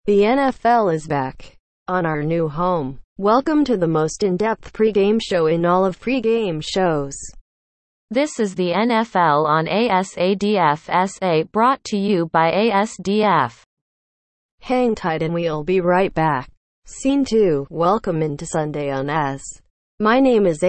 The NFL is back on our new home. Welcome to the most in-depth pregame show in all of pregame shows. This is the NFL on ASADF-SA, brought to you by ASDF. Hang tight and we'll be right back. Scene 2. Welcome into Sunday on AS. My name is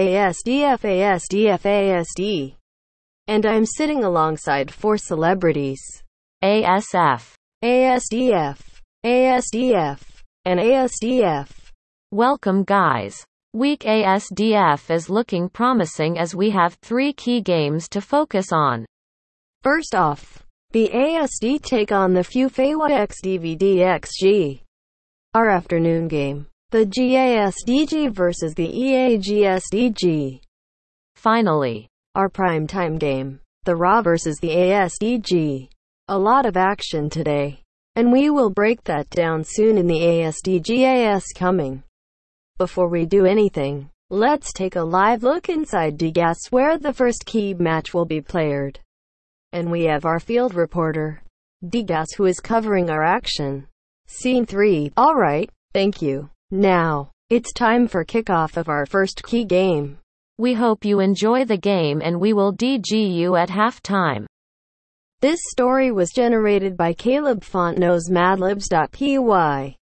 ASD, and I'm sitting alongside 4 celebrities. ASF, ASDF, and ASDF. Welcome guys. Week ASDF is looking promising as we have 3 key games to focus on. First off, the ASD take on the FUFAWA X DVD XG. Our afternoon game, the GASDG versus the EAGSDG. Finally, our primetime game, the RAW versus the ASDG. A lot of action today, and we will break that down soon in the ASDGAS coming. Before we do anything, let's take a live look inside DGAS where the first key match will be played. And we have our field reporter, DGAS, who is covering our action. Scene 3. Alright, thank you. Now, it's time for kickoff of our first key game. We hope you enjoy the game and we will DG you at halftime. This story was generated by Caleb Fontenot's Madlibs.py.